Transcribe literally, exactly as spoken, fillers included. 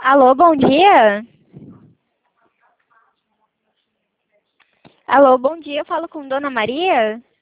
Alô, bom dia. Alô, bom dia. Eu falo com Dona Maria?